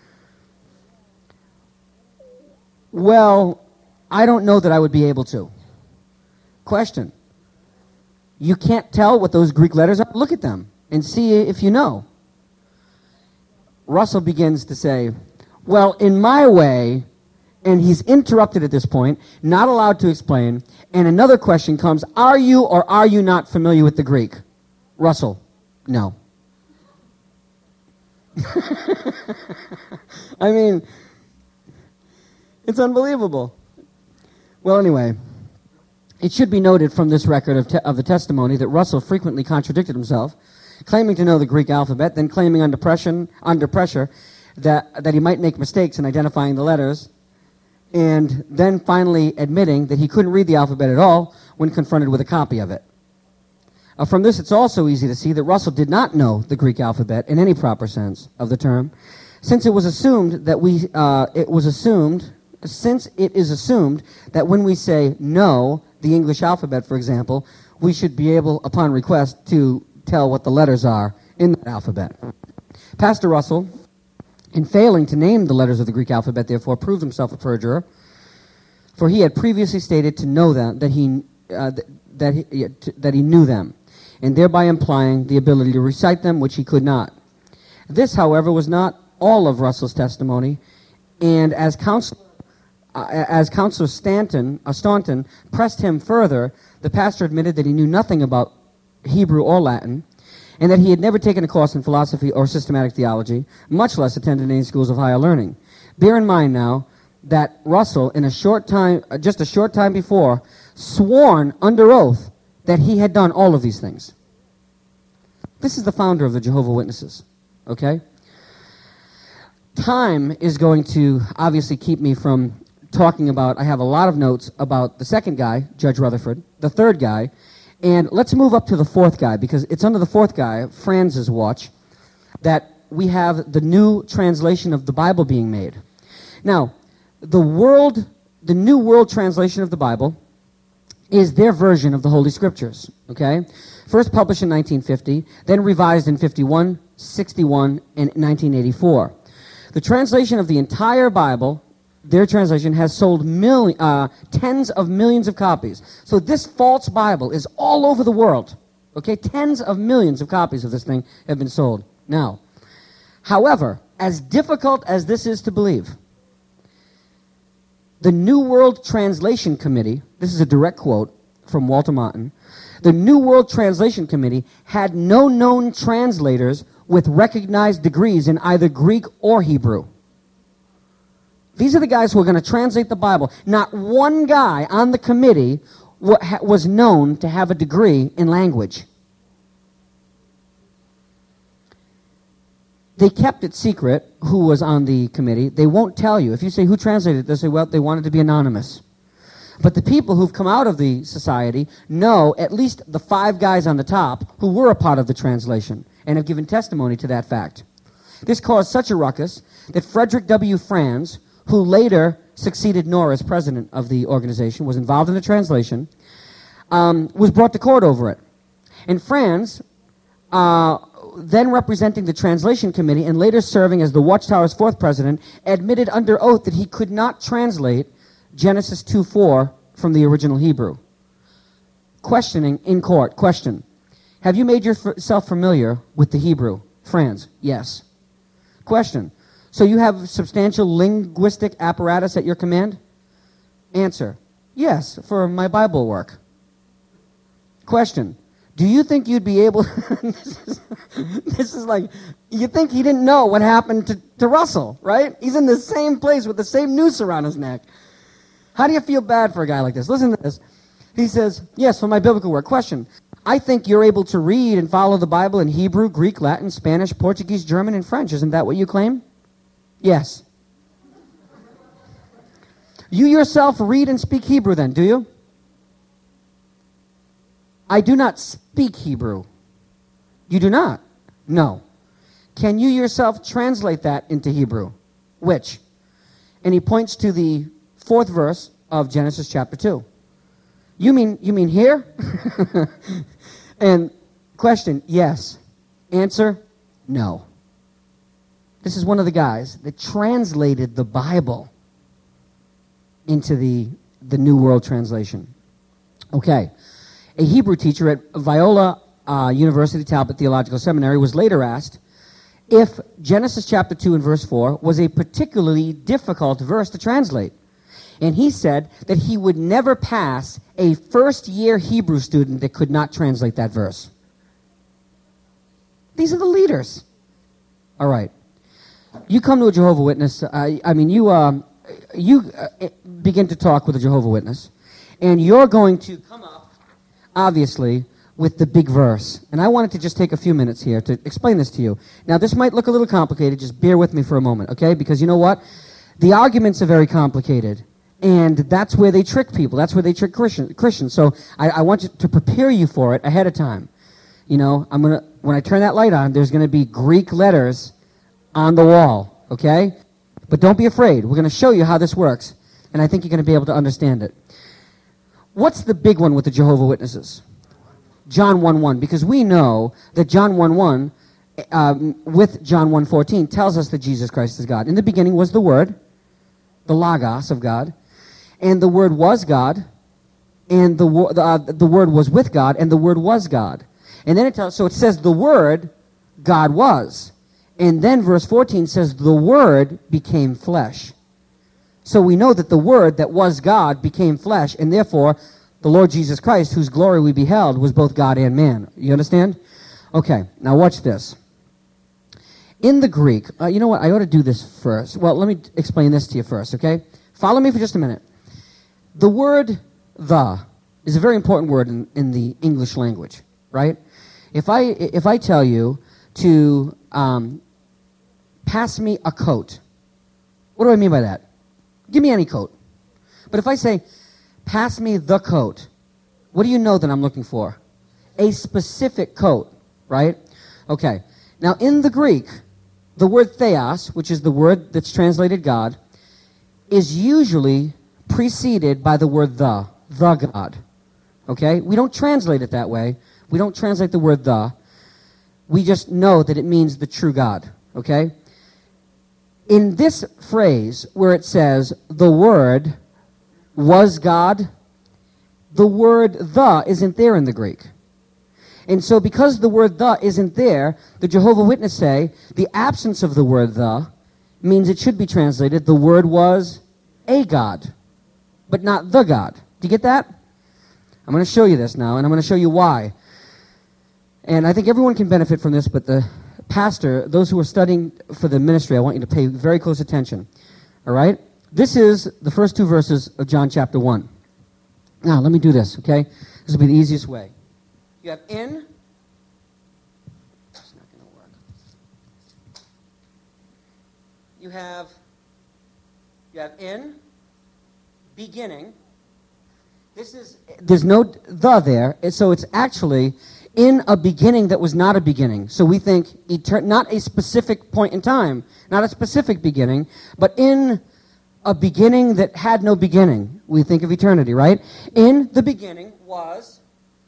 Well, I don't know that I would be able to. Question. You can't tell what those Greek letters are? Look at them and see if you know. Russell begins to say, well, in my way, and he's interrupted at this point, not allowed to explain, and another question comes, are you or are you not familiar with the Greek? Russell, no. I mean, it's unbelievable. Well, anyway, it should be noted from this record of the testimony that Russell frequently contradicted himself, claiming to know the Greek alphabet, then claiming under pressure that he might make mistakes in identifying the letters, and then finally admitting that he couldn't read the alphabet at all when confronted with a copy of it. From this, it's also easy to see that Russell did not know the Greek alphabet in any proper sense of the term, since it is assumed that when we say know the English alphabet, for example, we should be able, upon request, to tell what the letters are in that alphabet. Pastor Russell, in failing to name the letters of the Greek alphabet, therefore, proved himself a perjurer, for he had previously stated to know them, that he knew them, and thereby implying the ability to recite them, which he could not. This, however, was not all of Russell's testimony, and as Counselor Staunton pressed him further, the pastor admitted that he knew nothing about Hebrew or Latin, and that he had never taken a course in philosophy or systematic theology, much less attended any schools of higher learning. Bear in mind now that Russell, in just a short time before, sworn under oath that he had done all of these things. This is the founder of the Jehovah's Witnesses, okay? Time is going to obviously keep me from talking about, I have a lot of notes about the second guy, Judge Rutherford, the third guy, and let's move up to the fourth guy, because it's under the fourth guy, Franz's watch, that we have the new translation of the Bible being made. Now, the New World Translation of the Bible is their version of the Holy Scriptures, okay? First published in 1950, then revised in 51, 61, and 1984. The translation of the entire Bible, their translation, has sold tens of millions of copies. So this false Bible is all over the world. Okay, tens of millions of copies of this thing have been sold. Now, however, as difficult as this is to believe, the New World Translation Committee, this is a direct quote from Walter Martin, the New World Translation Committee had no known translators with recognized degrees in either Greek or Hebrew. These are the guys who are going to translate the Bible. Not one guy on the committee was known to have a degree in language. They kept it secret who was on the committee. They won't tell you. If you say, who translated it, they'll say, well, they wanted to be anonymous. But the people who've come out of the society know at least the 5 guys on the top who were a part of the translation and have given testimony to that fact. This caused such a ruckus that Frederick W. Franz, who later succeeded Knorr as president of the organization, was involved in the translation, was brought to court over it. And Franz, then representing the translation committee and later serving as the Watchtower's 4th president, admitted under oath that he could not translate Genesis 2:4 from the original Hebrew. Questioning in court, question, have you made yourself familiar with the Hebrew? Franz, yes. Question, so you have substantial linguistic apparatus at your command? Answer, yes, for my Bible work. Question, do you think you'd be able... this is like, you think he didn't know what happened to Russell, right? He's in the same place with the same noose around his neck. How do you feel bad for a guy like this? Listen to this. He says, yes, for my biblical work. Question, I think you're able to read and follow the Bible in Hebrew, Greek, Latin, Spanish, Portuguese, German, and French. Isn't that what you claim? Yes. You yourself read and speak Hebrew then, do you? I do not speak Hebrew. You do not? No. Can you yourself translate that into Hebrew? Which? And he points to the 4th verse of Genesis chapter 2. You mean here? And question, yes. Answer, no. This is one of the guys that translated the Bible into the New World Translation. Okay. A Hebrew teacher at Viola University Talbot Theological Seminary was later asked if Genesis chapter 2 and verse 4 was a particularly difficult verse to translate. And he said that he would never pass a first-year Hebrew student that could not translate that verse. These are the leaders. All right. You come to a Jehovah's Witness, you begin to talk with a Jehovah's Witness, and you're going to come up, obviously, with the big verse. And I wanted to just take a few minutes here to explain this to you. Now, this might look a little complicated. Just bear with me for a moment, okay? Because you know what? The arguments are very complicated. And that's where they trick people. That's where they trick Christians. So I want you to prepare you for it ahead of time. You know, when I turn that light on, there's going to be Greek letters on the wall, okay? But don't be afraid. We're going to show you how this works, and I think you're going to be able to understand it. What's the big one with the Jehovah's Witnesses? John 1:1, because we know that John 1:1 with John 1:14 tells us that Jesus Christ is God. In the beginning was the Word, the Logos of God, and the Word was God, and the Word was with God, and the Word was God. And then it says the Word, God was. And then verse 14 says the Word became flesh. So we know that the Word that was God became flesh, and therefore the Lord Jesus Christ, whose glory we beheld, was both God and man. You understand? Okay, now watch this. In the Greek, you know what, I ought to do this first. Well, let me explain this to you first, okay? Follow me for just a minute. The word the is a very important word in the English language, right? If I tell you to pass me a coat, what do I mean by that? Give me any coat. But if I say, pass me the coat, what do you know that I'm looking for? A specific coat, right? Okay. Now, in the Greek, the word theos, which is the word that's translated God, is usually preceded by the word the God. Okay? We don't translate it that way. We don't translate the word the. We just know that it means the true God. Okay? In this phrase where it says, the Word was God, the word the isn't there in the Greek. And so because the word the isn't there, the Jehovah's Witnesses say the absence of the word the means it should be translated, the Word was a God, but not the God. Do you get that? I'm going to show you this now, and I'm going to show you why. And I think everyone can benefit from this, but the pastor, those who are studying for the ministry, I want you to pay very close attention. All right? This is the first 2 verses of John chapter 1. Now, let me do this, okay? This will be the easiest way. You have in. It's not going to work. you have in, beginning. There's no the there, so it's actually in a beginning that was not a beginning. So we think not a specific point in time, not a specific beginning, but in a beginning that had no beginning. We think of eternity, right? In the beginning was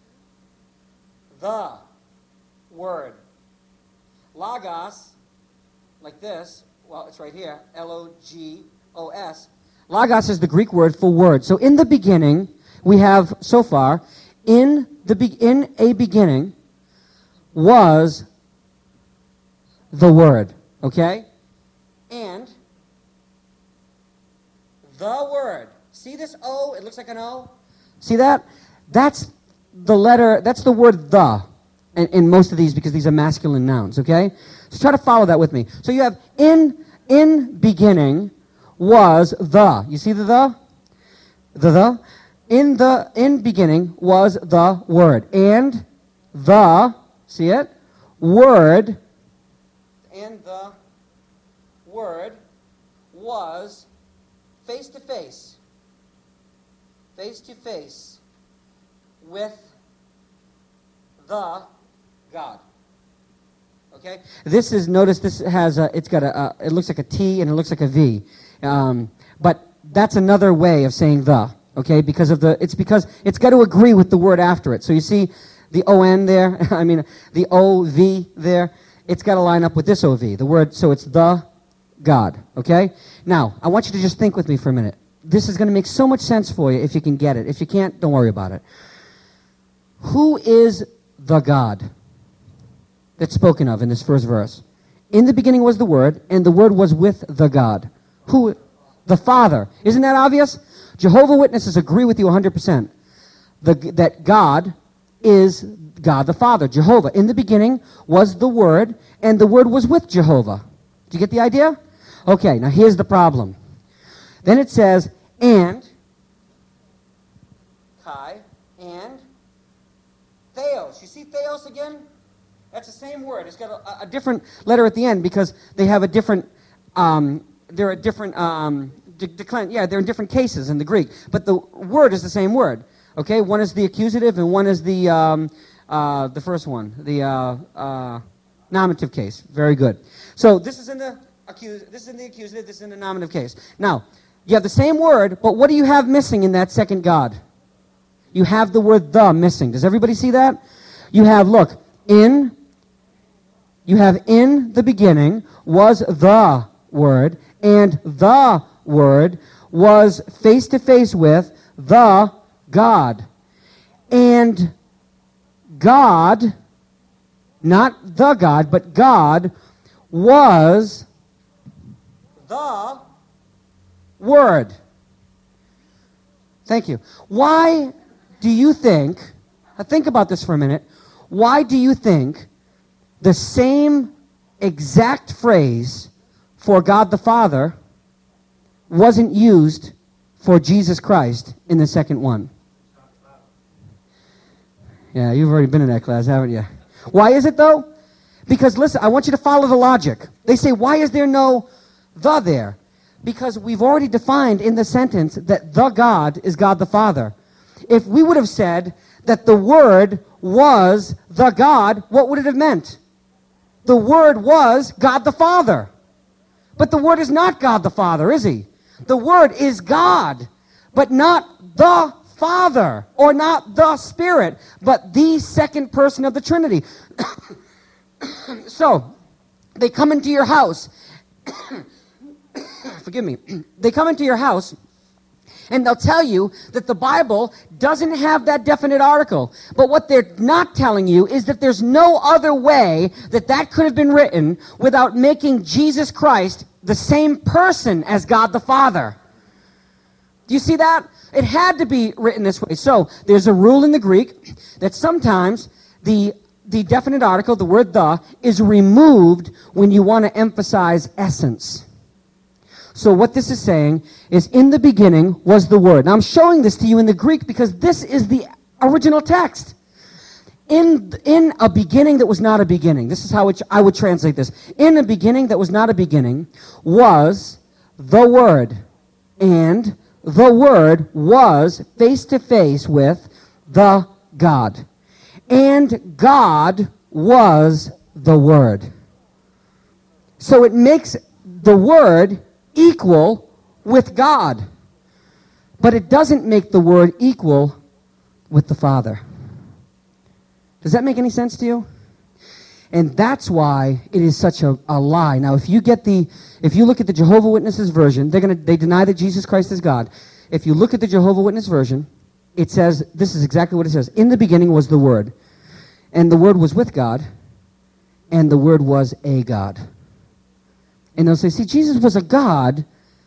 the Word. Logos, like this, well, it's right here, Logos. Logos is the Greek word for word. So in the beginning, we have so far, in a beginning was the Word, okay? And the Word. See this O? It looks like an O. See that? That's the word the in most of these, because these are masculine nouns, okay? So try to follow that with me. So you have in beginning was the. You see the the? The. In beginning was the Word. And the, see it? Word. And the Word was face to face with the God. Okay? Notice this has it looks like a T and it looks like a V. But that's another way of saying the. Okay, because it's got to agree with the word after it. So you see the O-N there, the O-V there, it's got to line up with this O-V, the word, so it's the God, okay? Now, I want you to just think with me for a minute. This is going to make so much sense for you if you can get it. If you can't, don't worry about it. Who is the God that's spoken of in this first verse? In the beginning was the Word, and the Word was with the God. Who? The Father. Isn't that obvious? Jehovah's Witnesses agree with you 100%. That God is God the Father, Jehovah. In the beginning was the Word, and the Word was with Jehovah. Do you get the idea? Okay, now here's the problem. Then it says, and, Kai, and, Theos. You see Theos again? That's the same word. It's got a different letter at the end because they have a different, they're a different, they're in different cases in the Greek, but the word is the same word. Okay, one is the accusative and one is the first one, the nominative case. Very good. So this is in the accusative, this is in the nominative case. Now, you have the same word, but what do you have missing in that second God? You have the word the missing. Does everybody see that? You have, look, in the beginning was the Word, and the Word was face to face with the God. And God, not the God, but God was the Word. Thank you. Why do you think, think about this for a minute, why do you think the same exact phrase for God the Father wasn't used for Jesus Christ in the second one? Yeah, you've already been in that class, haven't you? Why is it, though? Because, listen, I want you to follow the logic. They say, why is there no the there? Because we've already defined in the sentence that the God is God the Father. If we would have said that the Word was the God, what would it have meant? The Word was God the Father. But the Word is not God the Father, is He? The Word is God, but not the Father, or not the Spirit, but the second person of the Trinity. So, they come into your house. Forgive me. They come into your house, and they'll tell you that the Bible doesn't have that definite article. But what they're not telling you is that there's no other way that could have been written without making Jesus Christ the same person as God the Father. Do you see that? It had to be written this way. So there's a rule in the Greek that sometimes the definite article, the word the, is removed when you want to emphasize essence. So what this is saying is, in the beginning was the Word. Now I'm showing this to you in the Greek because this is the original text. In a beginning that was not a beginning. This is how I would translate this. In a beginning that was not a beginning was the Word. And the Word was face to face with the God. And God was the Word. So it makes the Word equal with God. But it doesn't make the Word equal with the Father. Does that make any sense to you? And that's why it is such a lie. Now, if you look at the Jehovah's Witnesses version, they deny that Jesus Christ is God. If you look at the Jehovah's Witness version, it says, this is exactly what it says. In the beginning was the Word, and the Word was with God, and the Word was a God. And they'll say, see, Jesus was a God,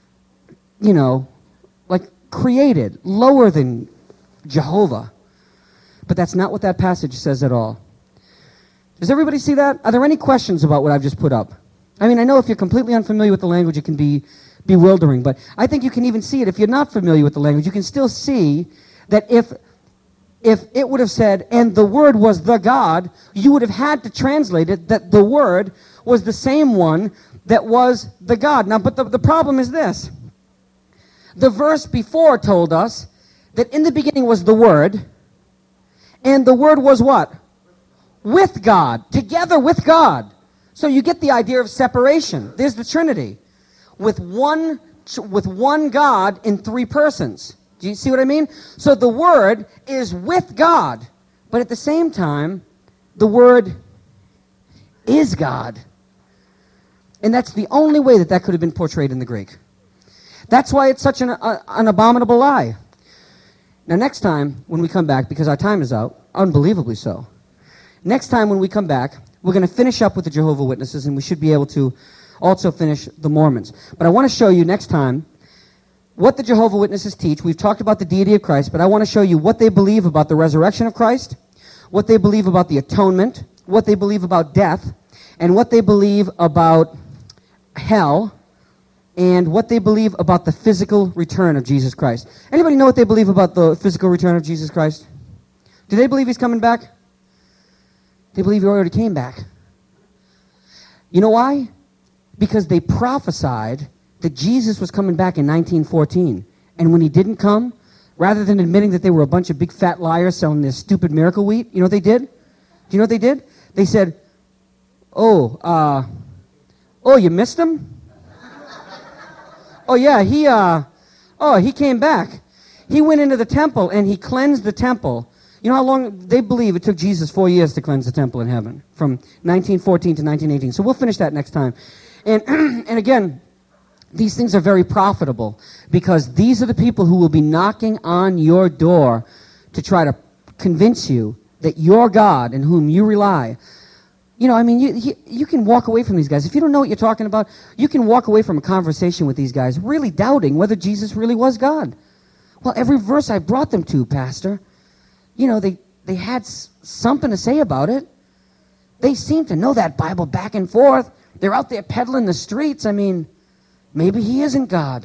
like created, lower than Jehovah. But that's not what that passage says at all. Does everybody see that? Are there any questions about what I've just put up? I mean, I know if you're completely unfamiliar with the language, it can be bewildering, but I think you can even see it. If you're not familiar with the language, you can still see that if it would have said, and the Word was the God, you would have had to translate it that the Word was the same one that was the God. Now, but the problem is this. The verse before told us that in the beginning was the Word, and the Word was what? With God, together with God. So you get the idea of separation. There's the Trinity. With one God in three persons. Do you see what I mean? So the Word is with God, but at the same time, the Word is God. And that's the only way that could have been portrayed in the Greek. That's why it's such an abominable lie. Now, next time when we come back, because our time is out, unbelievably so, next time when we come back, we're going to finish up with the Jehovah's Witnesses, and we should be able to also finish the Mormons. But I want to show you next time what the Jehovah's Witnesses teach. We've talked about the deity of Christ, but I want to show you what they believe about the resurrection of Christ, what they believe about the atonement, what they believe about death, and what they believe about hell, and what they believe about the physical return of Jesus Christ. Anybody know what they believe about the physical return of Jesus Christ? Do they believe he's coming back? They believe he already came back. You know why? Because they prophesied that Jesus was coming back in 1914. And when he didn't come, rather than admitting that they were a bunch of big fat liars selling this stupid miracle wheat, you know what they did? Do you know what they did? They said, oh, you missed him? Oh, yeah, he came back. He went into the temple and he cleansed the temple. You know how long they believe it took Jesus 4 years to cleanse the temple in heaven, from 1914 to 1918. So we'll finish that next time. And again, these things are very profitable because these are the people who will be knocking on your door to try to convince you that your God in whom you rely. You know, I mean, you can walk away from these guys. If you don't know what you're talking about, you can walk away from a conversation with these guys really doubting whether Jesus really was God. Well, every verse I brought them to, Pastor, you know, they had something to say about it. They seem to know that Bible back and forth. They're out there peddling the streets. I mean, maybe he isn't God.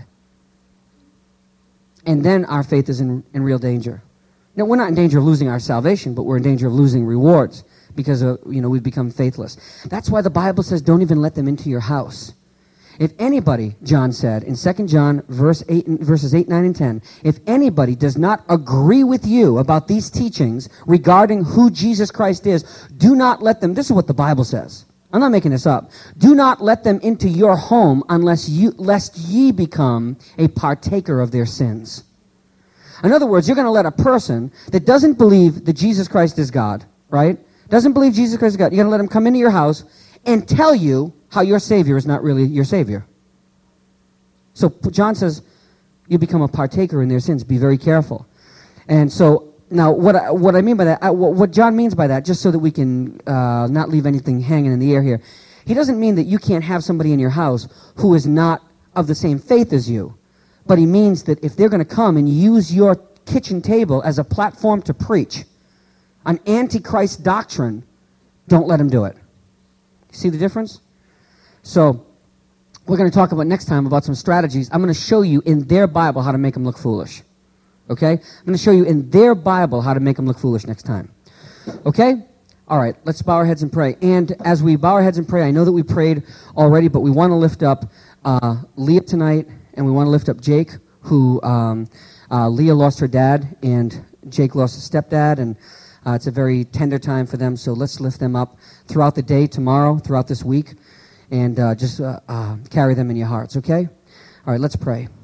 And then our faith is in real danger. Now, we're not in danger of losing our salvation, but we're in danger of losing rewards because we've become faithless. That's why the Bible says don't even let them into your house. If anybody, John said in 2 John verses 8, 9, and 10, if anybody does not agree with you about these teachings regarding who Jesus Christ is, do not let them, this is what the Bible says. I'm not making this up. Do not let them into your home lest ye become a partaker of their sins. In other words, you're going to let a person that doesn't believe that Jesus Christ is God, right? Doesn't believe Jesus Christ is God. You're going to let him come into your house and tell you how your Savior is not really your Savior. So John says you become a partaker in their sins. Be very careful. And so now what I mean by that, what John means by that, just so that we can not leave anything hanging in the air here, he doesn't mean that you can't have somebody in your house who is not of the same faith as you. But he means that if they're going to come and use your kitchen table as a platform to preach an antichrist doctrine, don't let them do it. See the difference? So we're going to talk about next time about some strategies. I'm going to show you in their Bible how to make them look foolish. Okay? I'm going to show you in their Bible how to make them look foolish next time. Okay? All right, let's bow our heads and pray. And as we bow our heads and pray, I know that we prayed already, but we want to lift up Leah tonight, and we want to lift up Jake, who Leah lost her dad, and Jake lost his stepdad, and it's a very tender time for them, so let's lift them up throughout the day, tomorrow, throughout this week, and just carry them in your hearts, okay? All right, let's pray.